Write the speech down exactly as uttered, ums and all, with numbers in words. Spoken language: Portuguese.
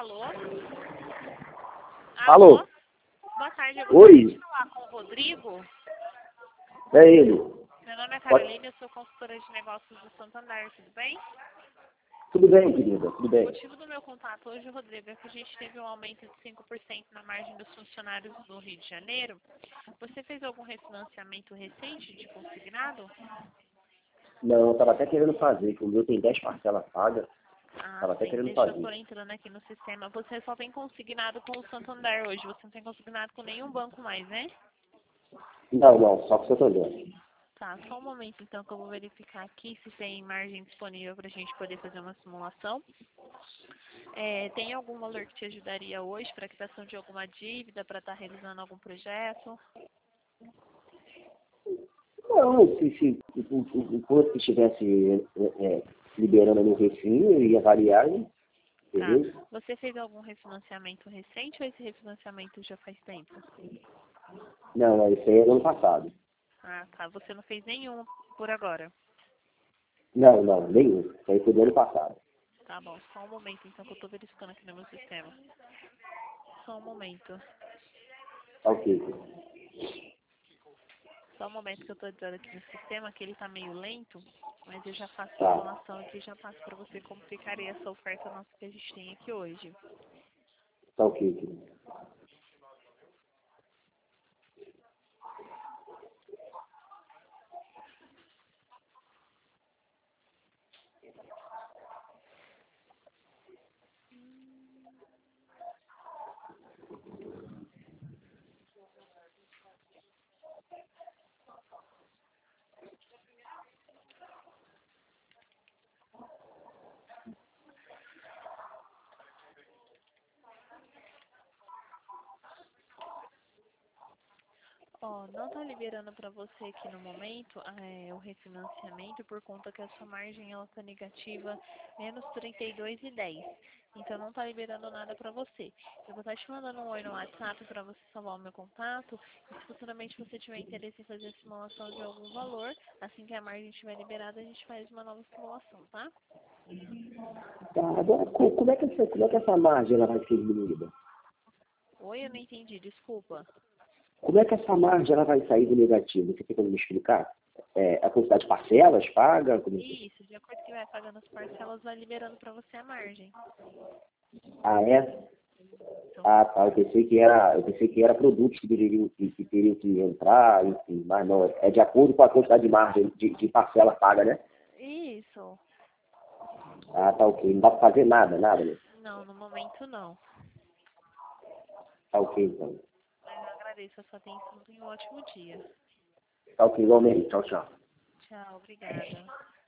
Alô? Alô? Alô? Boa tarde, eu Oi. gostaria de falar com o Rodrigo. É ele. Meu nome é Pode- Carolina, eu sou consultora de negócios do Santander, tudo bem? Tudo bem, querida, tudo O bem. motivo do meu contato hoje, Rodrigo, é que a gente teve um aumento de cinco por cento na margem dos funcionários do Rio de Janeiro. Você fez algum refinanciamento recente de consignado? Não, eu tava até querendo fazer, que o meu tem dez parcelas pagas, Ah, tava até sim, querendo deixa eu fazer. tô entrando aqui no sistema. Você só tem consignado com o Santander hoje, você não tem consignado com nenhum banco mais, né? Não, não, só pro Santander. Tá, só um momento então que eu vou verificar aqui se tem margem disponível para a gente poder fazer uma simulação. É, tem algum valor que te ajudaria hoje para a quitação de alguma dívida, para estar realizando algum projeto? Não, se, se o, o, o quanto que estivesse é, é, liberando no refim, eu ia variar, hein? Tá. Beleza? Você fez algum refinanciamento recente ou esse refinanciamento já faz tempo? Não, não, isso aí é do ano passado. Ah, tá. Você não fez nenhum por agora. Não, não, nenhum. Isso aí foi do ano passado. Tá bom, só um momento então que eu tô verificando aqui no meu sistema. Só um momento. Tá ok. Só um momento que eu tô entrando aqui no sistema, que ele tá meio lento, mas eu já faço a Tá, simulação aqui e já passo para você como ficaria essa oferta nossa que a gente tem aqui hoje. tá ok, querida. Ó, não tá liberando para você aqui no momento é, o refinanciamento por conta que a sua margem ela tá negativa menos trinta e dois e dez. Então não tá liberando nada para você. Eu vou estar te mandando um oi no WhatsApp para você salvar o meu contato. E se futuramente você tiver interesse em fazer a simulação de algum valor, assim que a margem estiver liberada, a gente faz uma nova simulação, tá? Tá, agora, co- como é que essa, como é que essa margem ela vai ser diminuída? Oi, eu não entendi, desculpa. Como é que essa margem ela vai sair do negativo? Você tem como me explicar? É, a quantidade de parcelas paga? Como... Isso, de acordo com que vai pagando as parcelas, vai liberando para você a margem. Ah, é? Então, Ah, tá. Eu pensei que era, eu pensei que era produtos que deveriam que, que teriam que entrar, enfim, mas não, é de acordo com a quantidade de margem de, de parcela paga, né? isso. Ah, tá ok. Não dá pra fazer nada, nada, né? Não, no momento não. Tá ok, então. Mas eu agradeço a sua atenção e um ótimo dia. Tá ok, igualmente. Tchau, tchau. Tchau, obrigada.